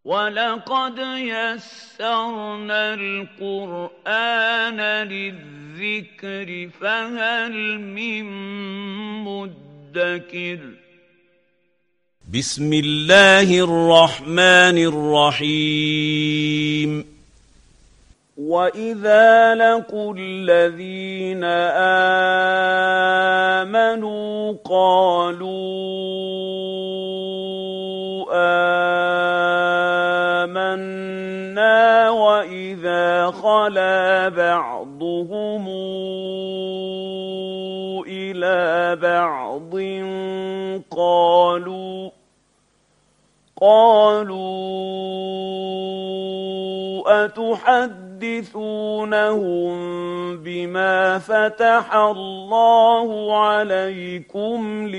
وَلَقَدْ يَسَّرْنَا الْقُرْآنَ لِلذِّكْرِ فَهَلْ مِن مُّدَّكِرٍ بسم الله الرحمن الرحيم وإذا لقوا الذين آمنوا قالوا آمنا وإذا خلا بعضهم إلى بعض قالوا أتحدثونهم بما فتح الله عليكم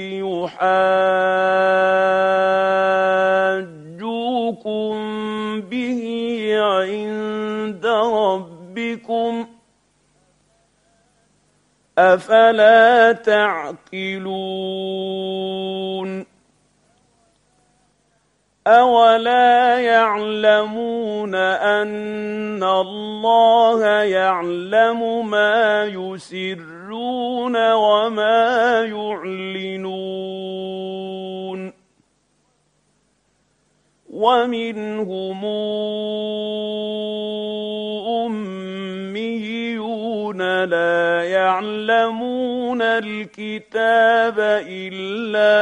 ليحاجوكم به عند ربكم أفلا تعقلون أَوَلَا يَعْلَمُونَ أَنَّ اللَّهَ يَعْلَمُ مَا يُسِرُّونَ وَمَا يُعْلِنُونَ وَمِنْهُمْ أُمِّيُّونَ لَا يَعْلَمُونَ الْكِتَابَ إِلَّا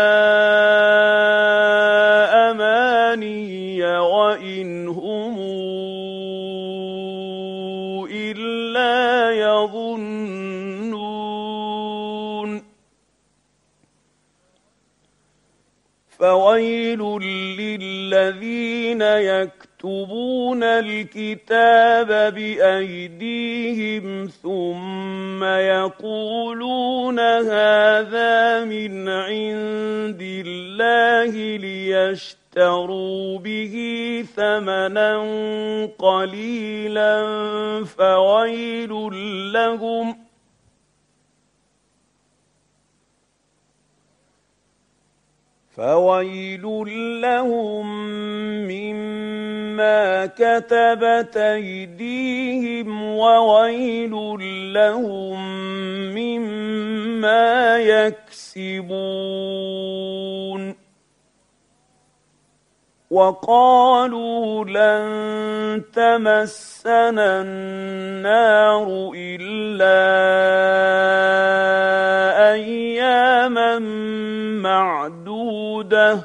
أَمَانِيَّ وَإِنْ هُمْ إِلَّا يَظُنُّونَ فَوَيْلٌ لِّلَّذِينَ يَكْتُبُونَ الْكِتَابَ بِأَيْدِيهِمْ ثُمَّ يَقُولُونَ هَٰذَا مِنْ عِندِ اللَّهِ لِيَشْتَرُوا بِهِ ثَمَنًا قَلِيلًا فَوَيْلٌ لَّهُم مِّمَّا كَتَبَتْ أَيْدِيهِمْ وَوَيْلٌ لَّهُم مِّمَّا يَكْسِبُونَ وَقَالُوا لَن تَمَسَّنَا النَّارُ إِلَّا أَيَّامًا مَّعْدُودَةً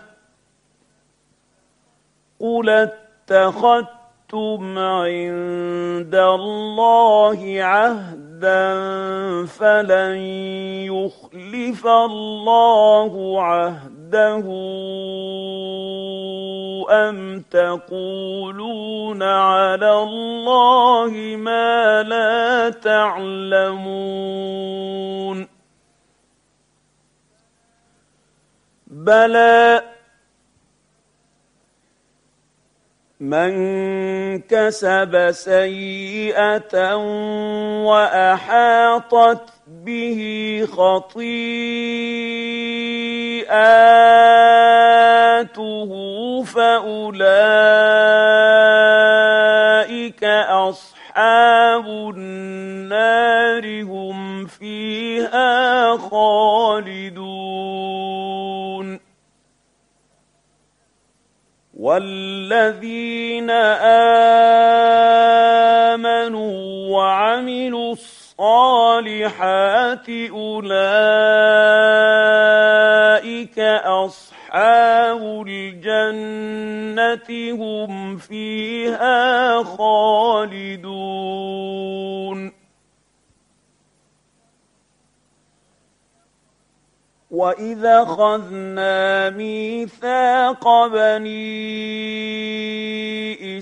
قُلِ اتَّخَذْتُمْ عِندَ اللَّهِ عَهْدًا فَلَن يُخْلِفَ اللَّهُ عَهْدَهُ أَمْ تَقُولُونَ عَلَى اللَّهِ مَا لَا تَعْلَمُونَ بَلَىٰ مَن كَسَبَ سَيِّئَةً وَأَحَاطَتْ بِهِ خَطِيئَاتُهُ فَأُولَٰئِكَ أَصْحَابُ النَّارِ هُمْ فِيهَا خَالِدُونَ وَالَّذِينَ آمَنُوا وَعَمِلُوا الصَّالِحَاتِ أُولَٰئِكَ أَصْحَابُ الْجَنَّةِ هُمْ فِيهَا خَالِدُونَ وَإِذَا أَخَذْنَا مِيثَاقَ بَنِي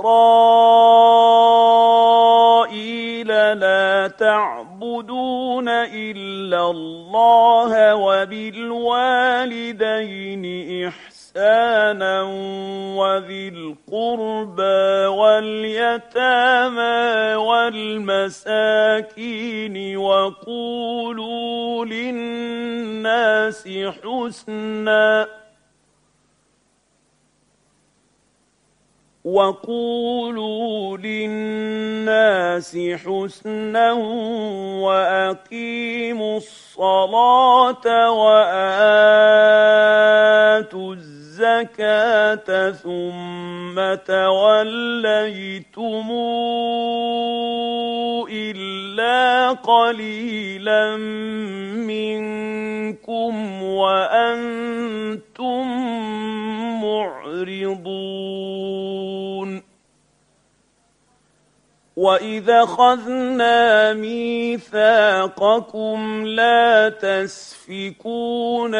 إِسْرَائِيلَ لَا تَعْبُدُونَ إِلَّا اللَّهَ وَبِالْوَالِدَيْنِ إِحْسَانًا وَذِي الْقُرْبَىٰ وَالْيَتَامَىٰ وَالْمَسَاكِينِ وَقُولُوا لِلنَّاسِ حُسْنًا وقولوا للناس حسنا وأقيموا الصلاة وآتوا الزكاة ثم توليتم إلا قليلا منكم وأنتم معرضون. وإذا أخذنا ميثاقكم لا تسفكون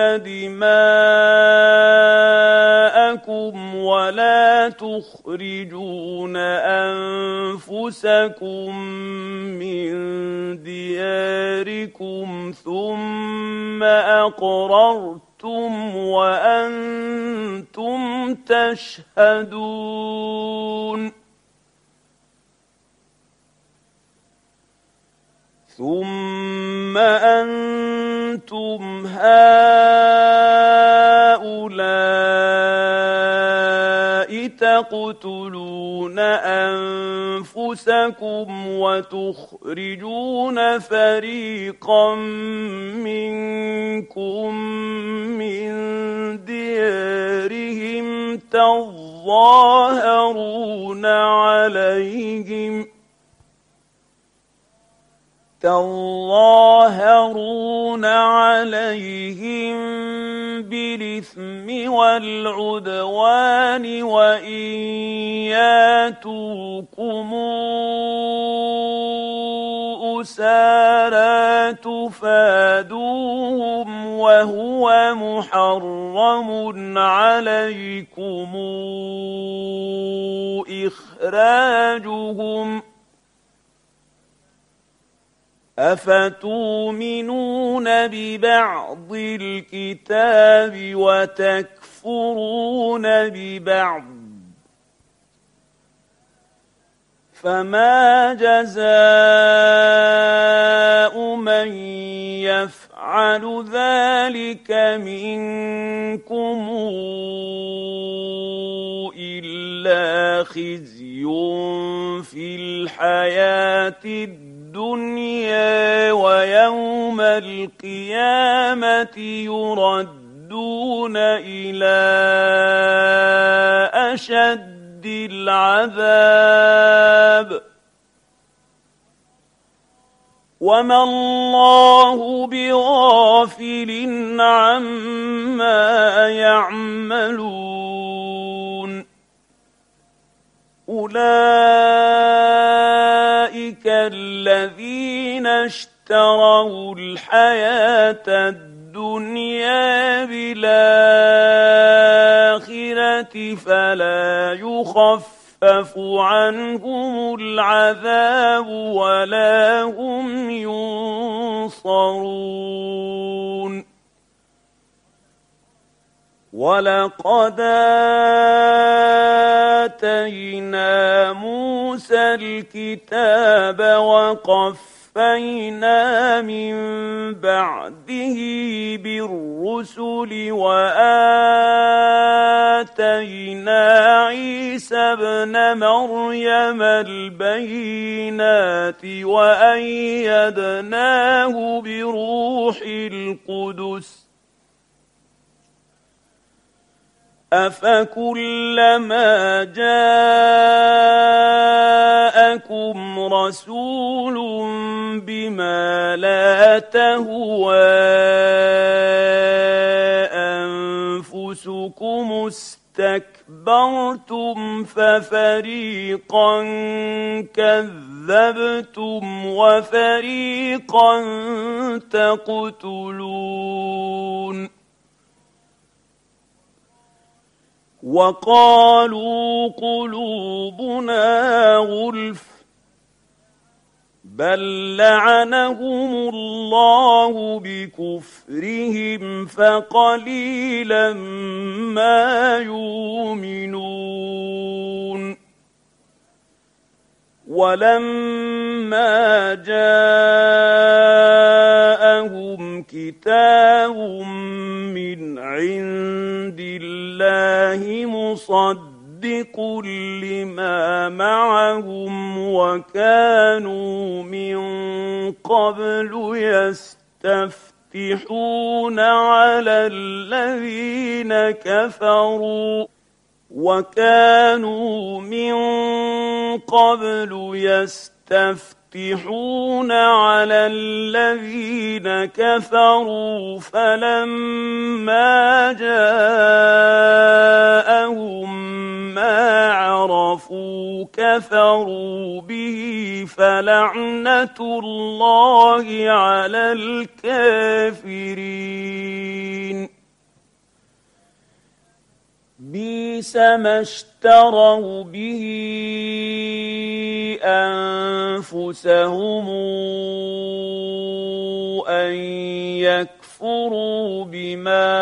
دماءكم ولا تخرجون أنفسكم من دياركم ثم أقررتم وأنتم تشهدون. ثم أنتم هؤلاء تقتلون أنفسكم وتخرجون فريقا منكم من ديارهم تظاهرون عليهم بالإثم والعدوان وإن ياتوكم أسارى تفادوهم وهو محرم عليكم إخراجهم أفتؤمنون ببعض الكتاب وتكفرون ببعض فما جزاء من يفعل ذلك منكم إلا خزي في الحياة الدنيا ويوم القيامة يردون إلى أشد العذاب وما الله بغافل عما يعملون. أولئك الذين اشتروا الحياة الدنيا بالآخرة فلا يخفف عنهم العذاب ولا هم ينصرون. ولقد آتينا موسى الكتاب وقفينا من بعده بالرسل وآتينا عيسى ابن مريم البينات وأيدناه بروح القدس أفكلما جاءكم رسول بما لا تهوى أنفسكم استكبرتم ففريقا كذبتم وفريقا تقتلون. وقالوا قلوبنا غلف بل لعنهم الله بكفرهم فقليلا ما يؤمنون. ولما جاءهم كتاب من عند الله مصدق مصدق لما معهم وكانوا من قبل يستفتحون على الذين كفروا فلما جاءهم ما عرفوا كفروا به فلعنة الله على الكافرين بئس ما اشتروا به أنفسهم أن يكفروا بما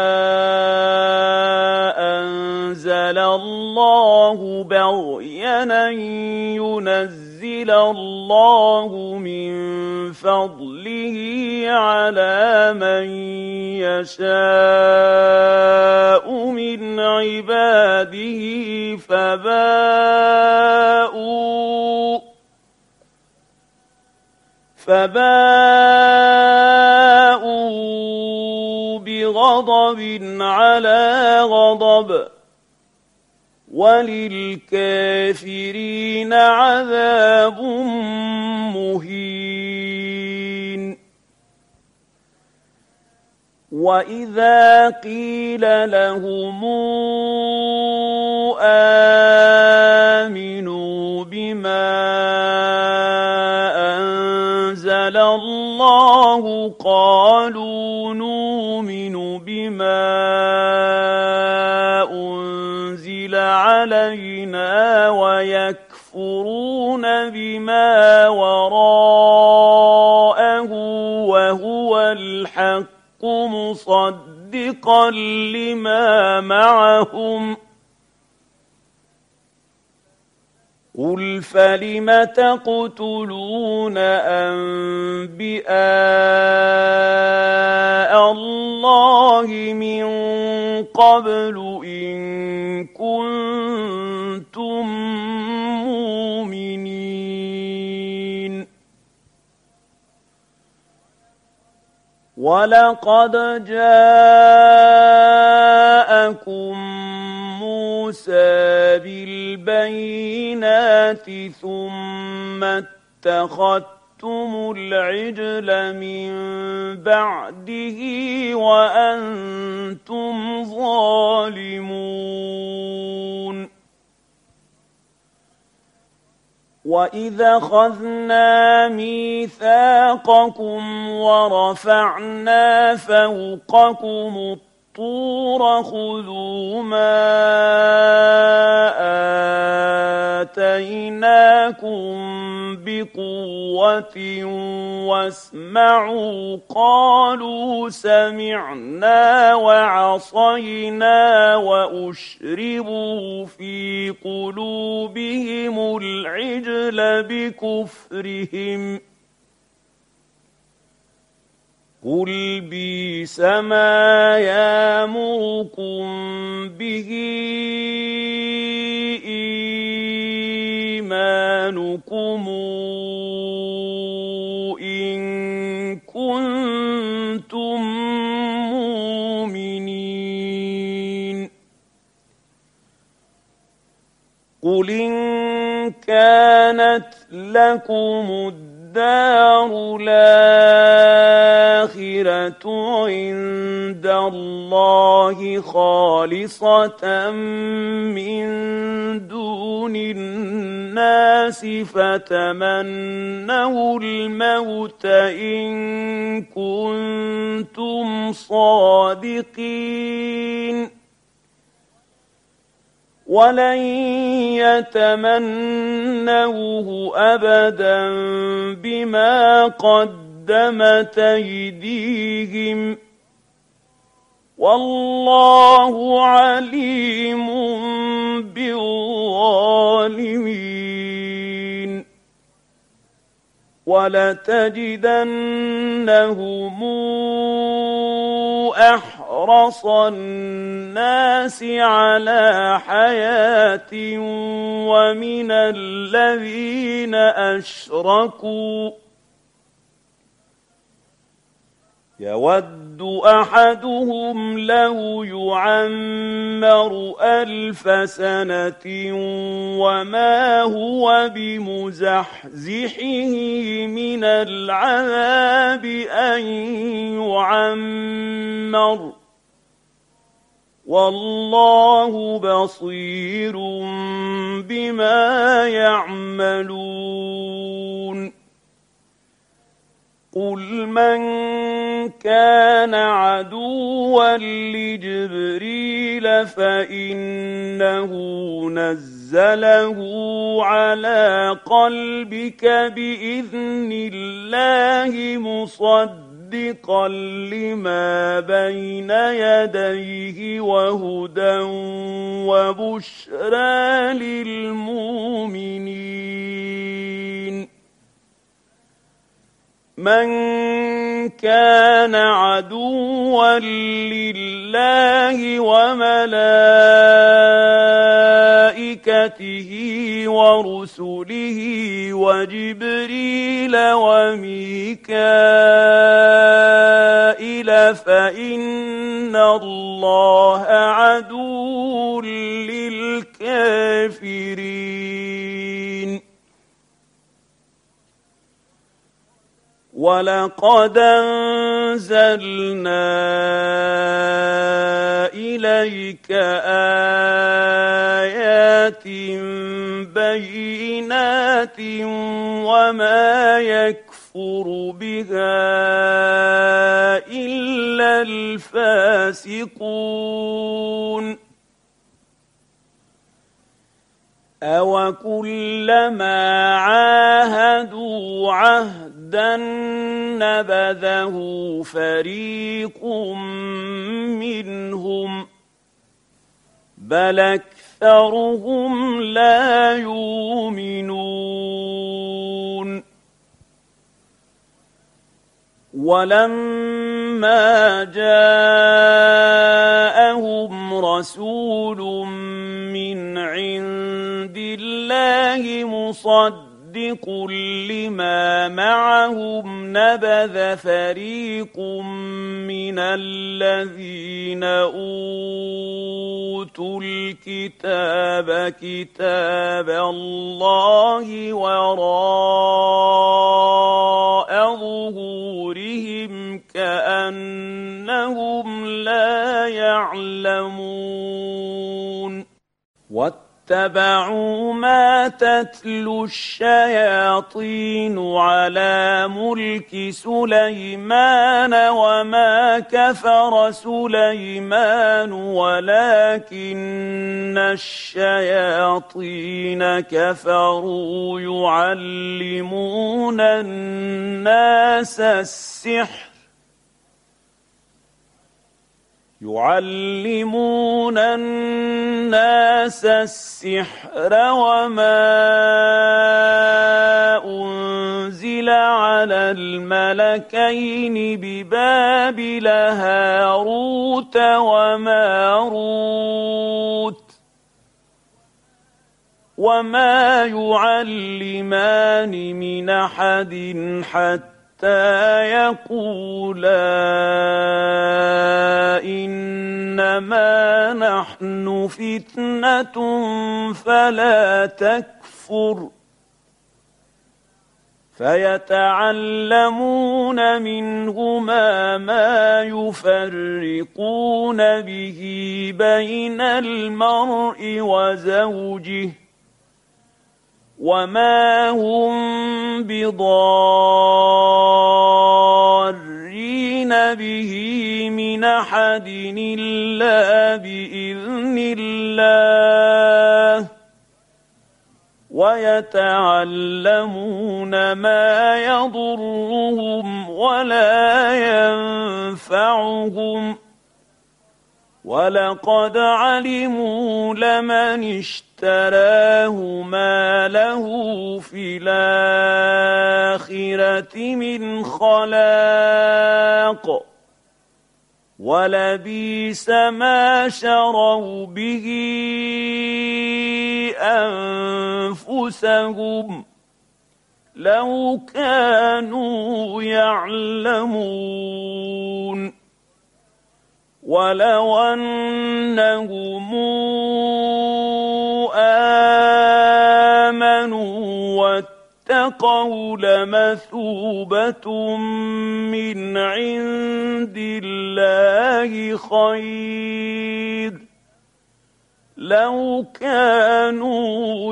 أنزل الله بغيا أن ينزل الله من فضله على من يشاء من عباده فباءوا بغضب على غضب وللكافرين عذاب مهين وإذا قيل لهم آمنوا بما أنزل الله قالوا نؤمن بما أنزل علينا ويكفرون بما وراءه وهو الحق مصدقا لما معهم قل فلم تقتلون أنبياء الله من قبل إن كنتم مؤمنين ولقد جاءكم موسى بالبينات ثم اتخذتم العجل من بعده وأنتم ظالمون وإذا أخذنا ميثاقكم ورفعنا فوقكم الطور خذوا ما آتيناكم بقوة واسمعوا قالوا سمعنا وعصينا وأشربوا في قلوبهم العجل بكفرهم قل بئس ما يأمركم به إيمانكم إن كنتم مؤمنين قل إن كانت لكم الدار الآخرة عند الله خالصة من دون الناس فتمنوا الموت إن كنتم صادقين ولن يتمنوه أبدا بما قدمت أيديهم والله عليم بالظالمين ولتجدنهم أحرص أحرص الناس على حياة ومن الذين أشركوا يود أحدهم لو يعمر 1000 سنة وما هو بمزحزحه من العذاب أن يعمر والله بصير بما يعملون قل من كان عدوا لجبريل فإنه نزله على قلبك بإذن الله مصدقا لما بين يديه وهدى وبشرى للمؤمنين من كان عدوا لله وملائكته ورسله وجبريل وميكائيل فإن الله عدو للكافرين ولقد أنزلنا إليك آيات بينات وما يكفر بها إلا الفاسقون أَوَكُلَّمَا عَاهَدُوا عَهْدًا نَّبَذَهُ فَرِيقٌ مِّنْهُم بَلْ أَكْثَرُهُمْ لَا يُؤْمِنُونَ وَلَمَّا جَاءَهُمْ رَسُولٌ مِّنْ عِندِ اللَّهِ مُصَدِّقٌ لِّمَا مَعَهُمْ نَبَذَ فَرِيقٌ مِّنَ الَّذِينَ أُوتُوا الْكِتَابَ كِتَابَ اللَّهِ وَرَاءَ ظُهُورِهِمْ كَأَنَّهُمْ لَا يَعْلَمُونَ وَاتَّبَعُوا مَا تَتْلُو الشَّيَاطِينُ عَلَىٰ مُلْكِ سُلَيْمَانَ وَمَا كَفَرَ سُلَيْمَانُ وَلَٰكِنَّ الشَّيَاطِينَ كَفَرُوا يُعَلِّمُونَ النَّاسَ السِّحْرَ وَمَا أُنزِلَ عَلَى الْمَلَكَيْنِ بِبَابِلَ هَارُوتَ وَمَارُوتَ وَمَا يُعَلِّمَانِ مِنْ أَحَدٍ حَتَّىٰ يَقُولَا إِنَّمَا نَحْنُ فِتْنَةٌ فَلَا تَكْفُرْ فَيَتَعَلَّمُونَ مِنْهُمَا مَا يُفَرِّقُونَ بِهِ بَيْنَ الْمَرْءِ وَزَوْجِهِ وَمَا هُم بِضَارِّينَ بِهِ مِنْ أَحَدٍ إِلَّا بِإِذْنِ اللَّهِ وَيَتَعَلَّمُونَ مَا يَضُرُّهُمْ وَلَا يَنفَعُهُمْ وَلَقَدْ عَلِمُوا لَمَنِ اشْتَرَاهُ مَا لَهُ فِي الْآخِرَةِ مِنْ خَلَاقٍ ولبئس ما شروا به أنفسهم لو كانوا يعلمون ولو أنهم آمنوا واتقوا لمثوبة من عند الله خير لو كانوا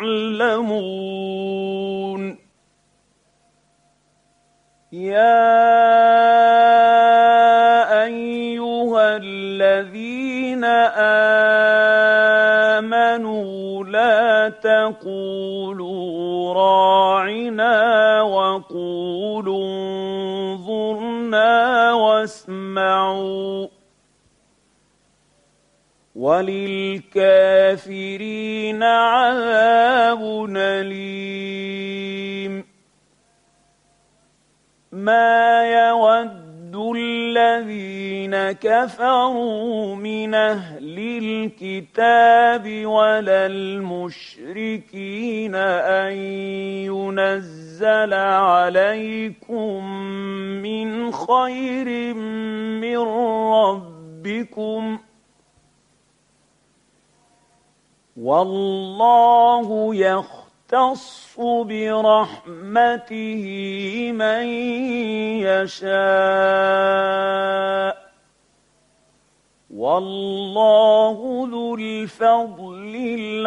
يعلمون يا أيها الذين آمنوا لا تقولوا راعنا وقولوا انظرنا واسمعوا وللكافرين عذاب أليم ما يود الذين كفروا من أهل الكتاب ولا المشركين أن ينزل عليكم من خير من ربكم والله يختص برحمته من يشاء والله ذو الفضل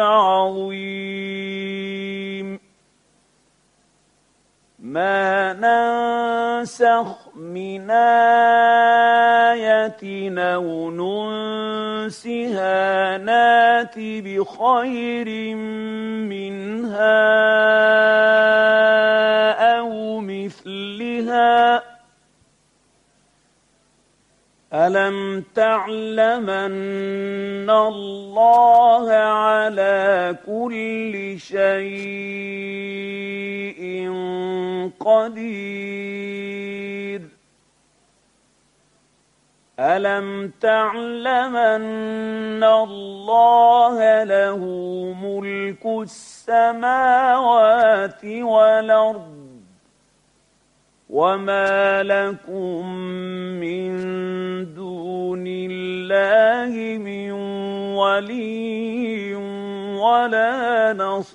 العظيم ما ننسخ من آية أو ننسها نات بخير منها أو مثلها ألم تعلم أن الله على كل شيء قدير ألم تعلم أن الله له ملك السماوات والأرض وما لكم من دون الله من ولي ولا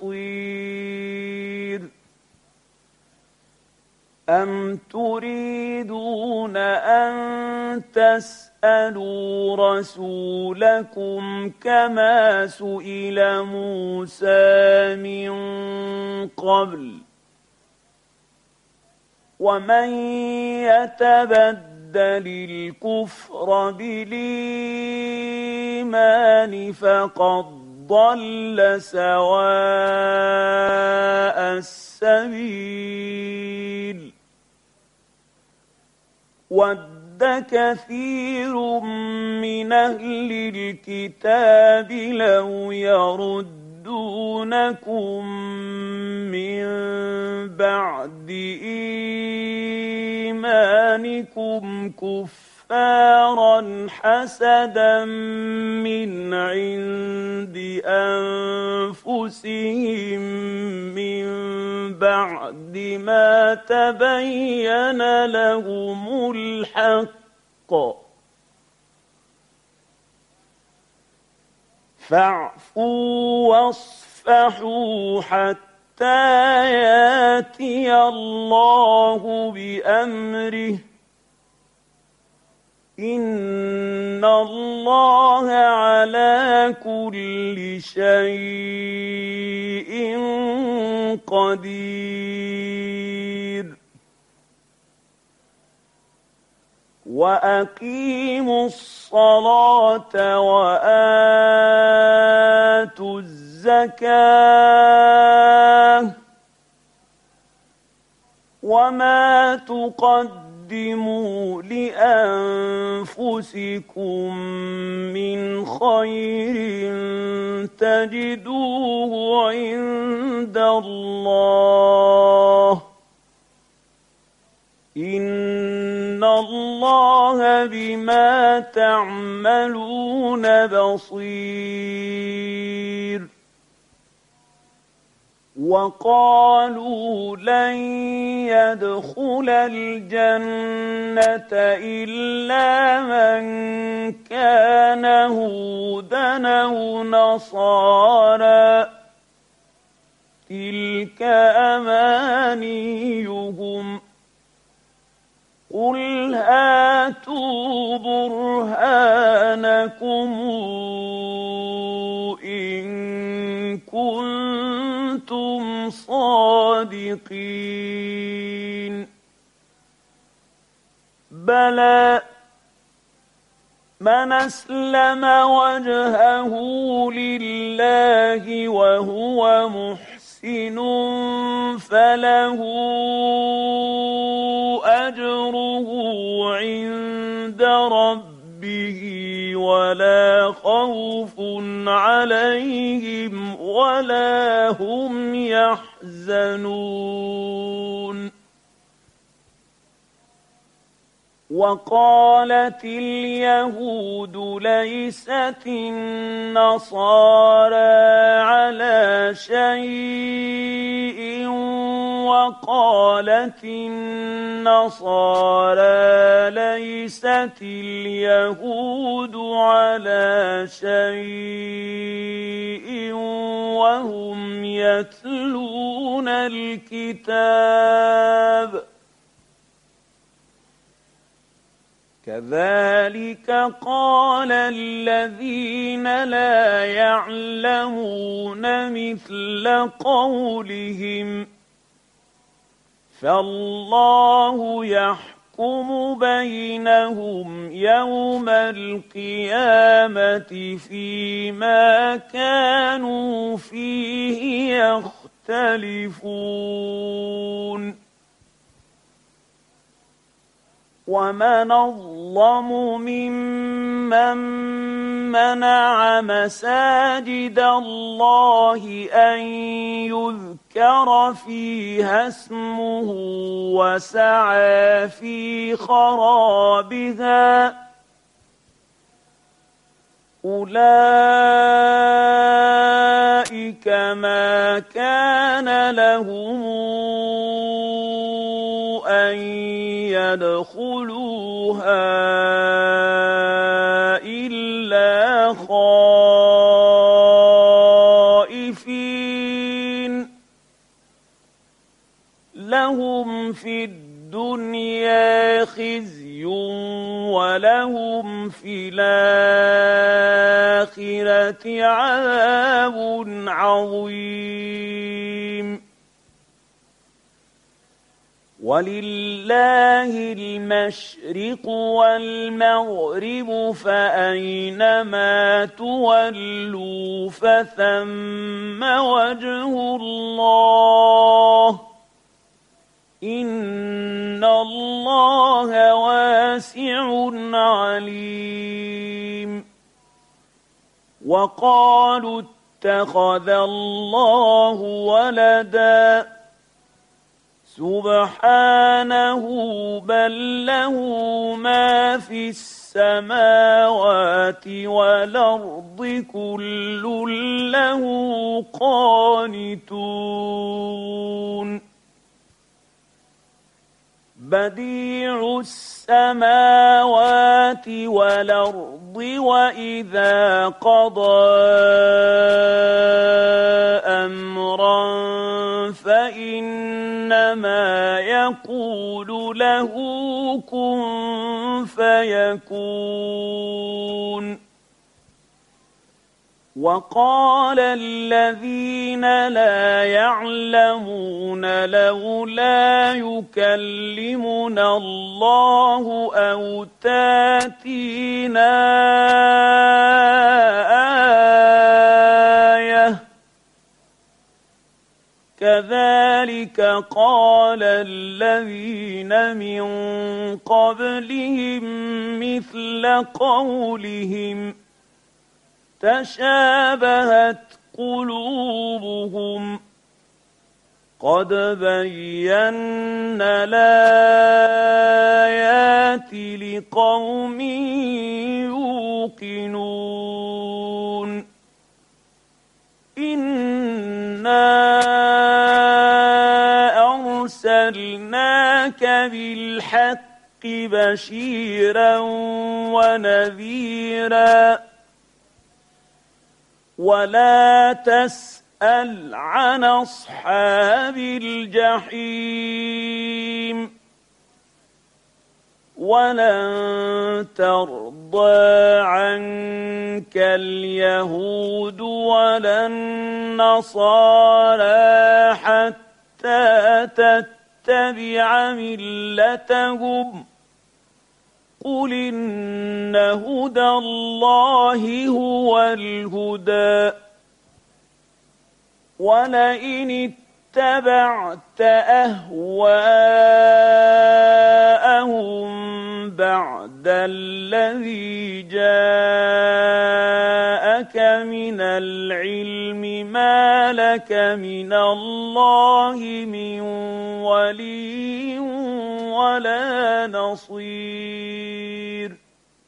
نصير أم تريدون أن تسألوا رسولكم كما سئل موسى من قبل ومن يتبدل الكفر بالإيمان فقد ضل سواء السبيل ود كثير من أهل الكتاب لو يردونكم من بعد إيمانكم كفارا حسدا من عند أنفسهم من بعد ما تبين لهم الحق فاعفوا واصفحوا حتى ياتي الله بأمره إن الله على كل شيء قدير وأقيموا الصلاة وآتوا الزكاة وما تقدموا لأنفسكم من خير تجدوه عند الله إن الله بما تعملون بصير وقالوا لن يدخل الجنة إلا من كان هودا أو نصارى تلك أمانيهم قل هاتوا برهانكم إن كنتم صادقين بلى من أسلم وجهه لله وهو محسن فله أجره عند ربه ولا خوف عليهم ولا هم يحزنون وقالت اليهود ليست النصارى على شيء وقالت النصارى ليست اليهود على شيء وهم يتلون الكتاب كذلك قال الذين لا يعلمون مثل قولهم فالله يحكم بينهم يوم القيامة فيما كانوا فيه يختلفون ومن أظلم ممن منع مساجد الله أن يذكر فيها اسمه وسعى في خرابها أولئك ما كان لهم أن يدخلوها إلا خائفين لهم في الدنيا خزي ولهم في الآخرة عذاب عظيم ولله المشرق والمغرب فأينما تولوا فثم وجه الله إن الله واسع عليم وقالوا اتخذ الله ولدا سبحانه بل له ما في السماوات والأرض كل له قانتون بديع السماوات والأرض وإذا قضى أمرا فإنما يقول له كن فيكون وقال الذين لا يعلمون لولا يكلمنا الله أو تاتينا آية كذلك قال الذين من قبلهم مثل قولهم تشابهت قلوبهم قد بينا الآيات لقوم يوقنون إنا أرسلناك بالحق بشيرا ونذيرا ولا تسأل عن أصحاب الجحيم ولن ترضى عنك اليهود ولا النصارى حتى تتبع ملتهم قل إن هدى الله هو الهدى ولئن اتبعت أهواءهم بعد الذي جاءك من العلم ما لك من الله من ولي ولا نصير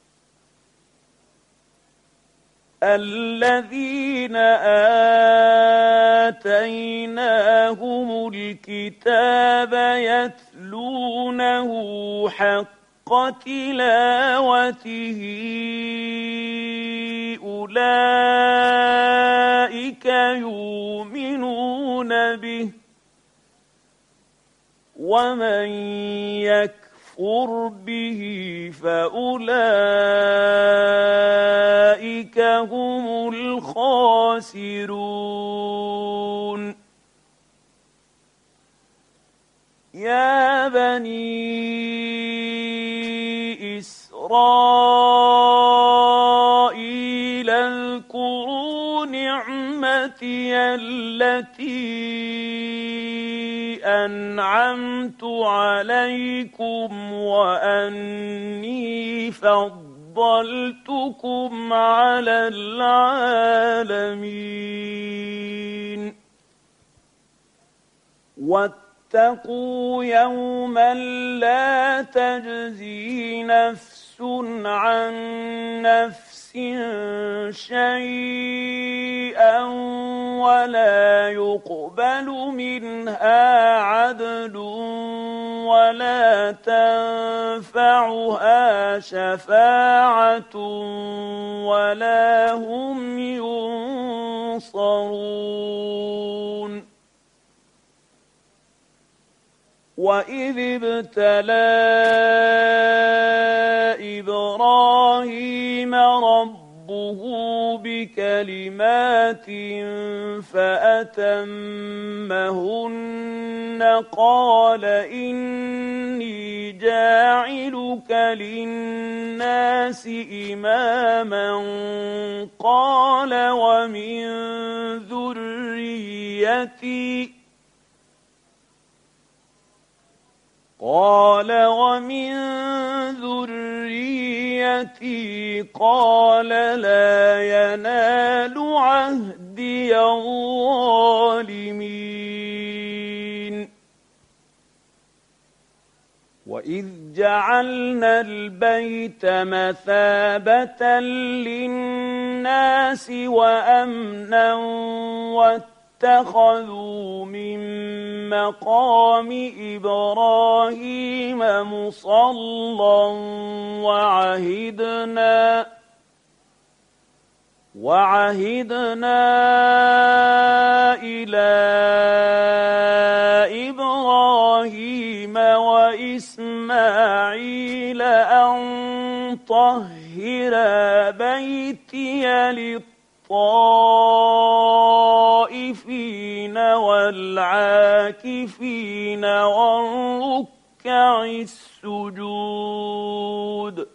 الذين آتيناهم الكتاب يتلونه حق تلاوته أولئك يؤمنون به ومن يكفر به فأولئك هم الخاسرون يا بني إسرائيل اذكروا نعمتي التي أنعمت عليكم وأني فضلتكم على العالمين واتقوا يوما لا تجزي نفس عن نفس شيئا ولا يقبل منها عدل ولا تنفعها شفاعة ولا هم ينصرون وإذ ابتلى إبراهيم ربه بكلمات فأتمهن قال إني جاعلك للناس إماما قال ومن ذريتي قال لا ينال عهدي الظالمين وإذ جعلنا البيت مثابة للناس وأمنا واتخذوا من مقام إبراهيم مصلى وعهدنا إلى إبراهيم وإسماعيل أن طهر بيتي للطائفين والعاكفين والركع السجود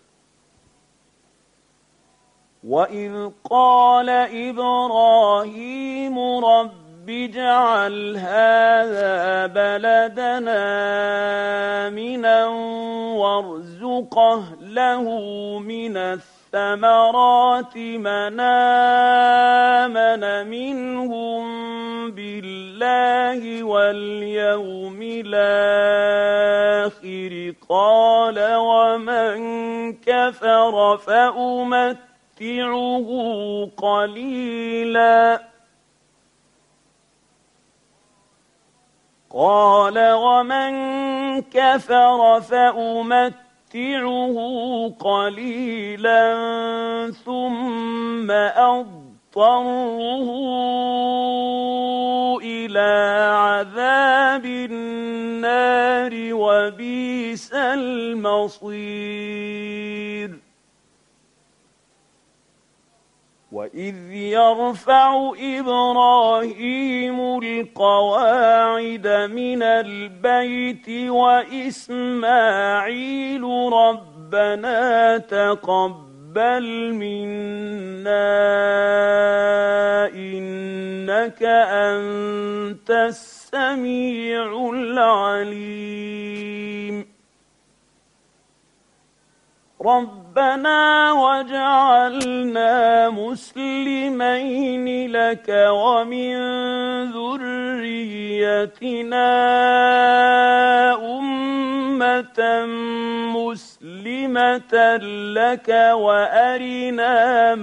وإذ قال إبراهيم رب اجعل هذا بلدنا آمنا وارزق أهله من الثمرات من آمن منهم بالله واليوم الآخر قال ومن كفر فأمتعه قليلا قال ومن كفر فأمتعه قليلا ثم أضطره إلى عذاب النار وبئس المصير وإذ يرفع إبراهيم القواعد من البيت وإسماعيل ربنا تقبل منا إنك أنت السميع العليم ربنا واجعلنا مسلمين لك ومن ذريتنا أمة مسلمة لك وأرنا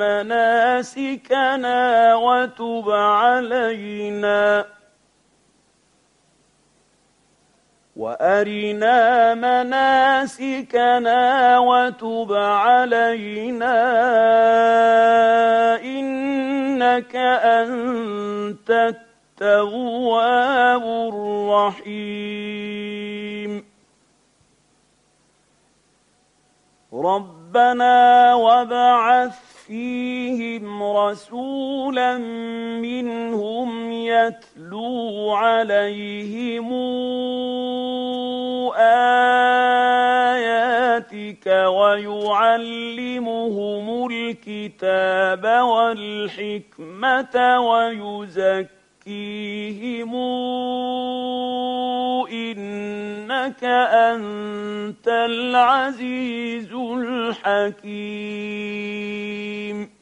مناسكنا وتب علينا وتب علينا إنك أنت التواب الرحيم ربنا وابعث فيهم رسولا منهم يتلو عليهم آياتك ويعلمهم الكتاب والحكمة ويزكيهم إنك أنت العزيز الحكيم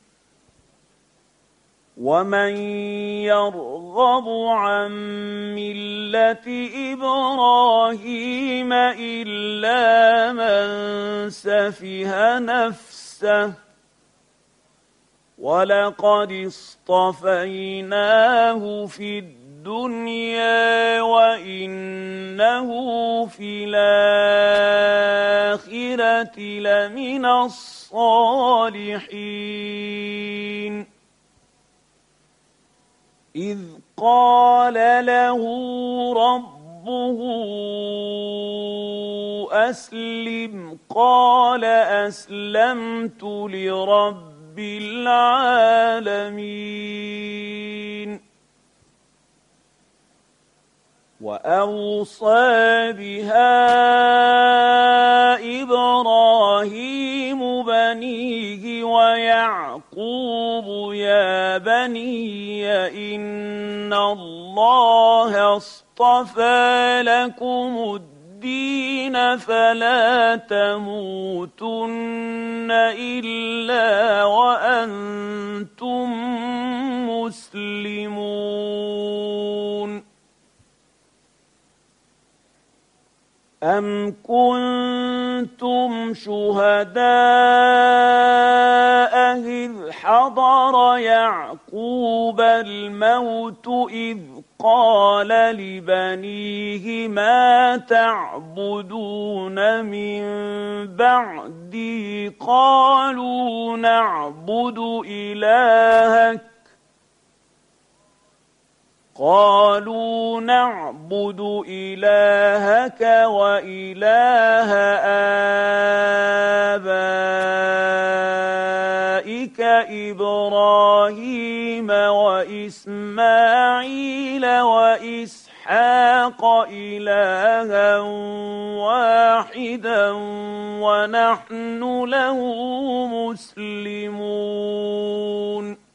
ومن يرغب عن ملة إبراهيم إلا من سفه نفسه ولقد اصطفيناه في الدنيا وإنه في الآخرة لمن الصالحين إذ قال له ربه أسلم قال أسلمت لرب العالمين وأوصى بها إبراهيم بنيه ويعقوب يا بني إن الله اصطفى لكم الدين فلا تموتن إلا وأنتم مسلمون أم كنتم شهداء إذ حضر يعقوب الموت إذ قال لبنيه ما تعبدون من بعدي قالوا نعبد إلهك وإله آبائك إبراهيم وإسماعيل وإسحاق إلها واحدا ونحن له مسلمون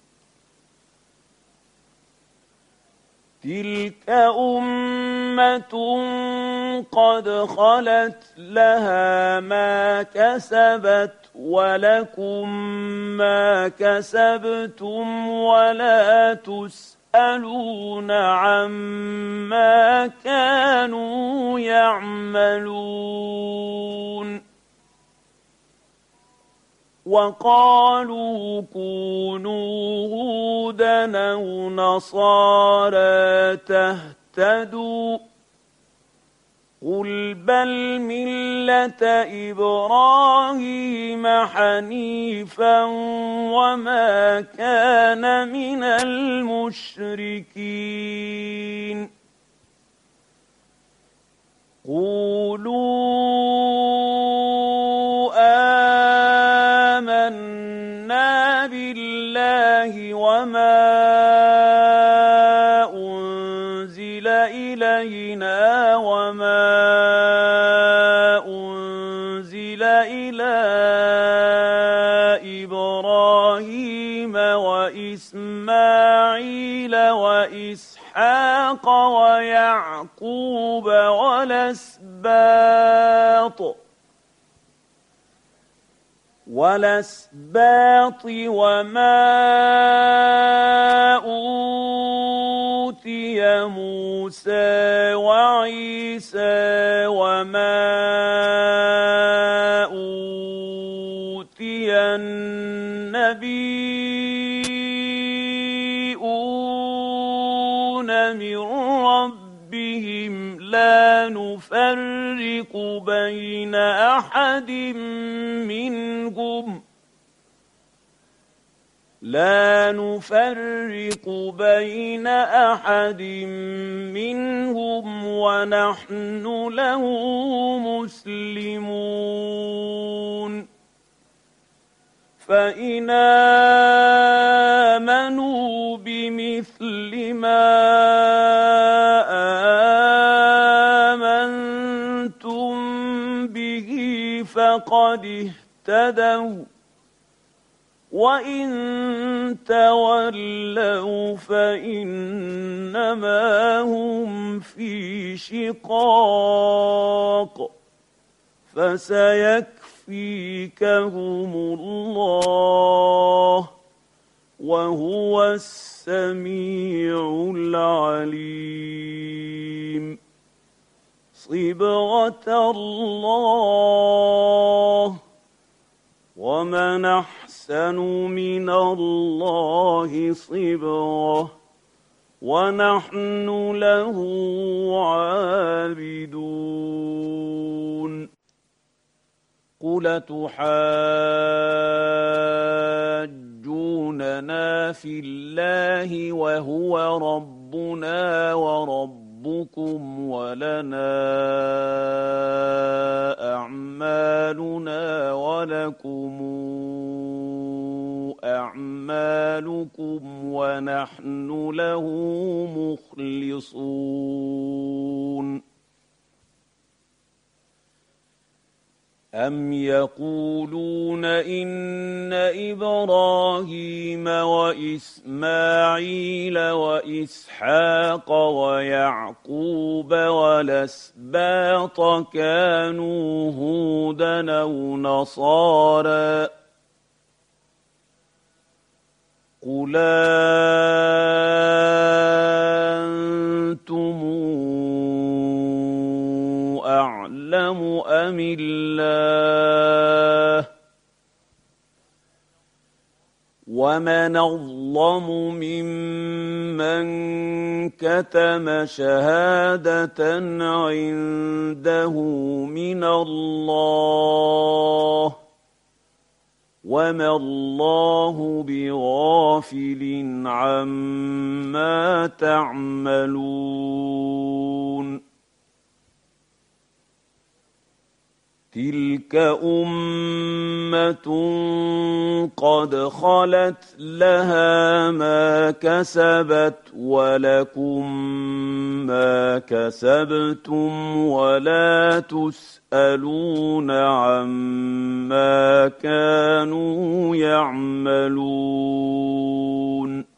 تلك أمة قد خلت لها ما كسبت ولكم ما كسبتم ولا تسألون عما كانوا يعملون وقالوا كونوا هودا أو نصارى تهتدوا قل بل ملة إبراهيم حنيفا وما كان من المشركين قولوا آمنا بالله وما أنزل إلينا وما أنزل إلى إبراهيم وإسماعيل وإسحاق ويعقوب والأسباط وما أوتي موسى وعيسى وما أوتي النبيون من ربهم لا نفرق بين أحد منهم ونحن له مسلمون فإن آمنوا بمثل ما آمنتم به فقد اهتدوا وإن تولوا فإنما هم في شقاق فسيكفيكهم الله وهو السميع العليم صبغة الله ومن أحسن من الله صبغة ونحن له عابدون قل تحاجوننا في الله وهو ربنا وربكم ولنا أعمالنا ولكم أعمالكم ونحن له مخلصون أم يقولون إن إبراهيم وإسماعيل وإسحاق ويعقوب والأسباط كانوا هودا أو نصارى قل أنتم أعلم أم الله ومن أظلم ممن كتم شهادة عنده من الله وما الله بغافل عما تعملون تلك أمة قد خلت لها ما كسبت ولكم ما كسبتم ولا تسألون عما كانوا يعملون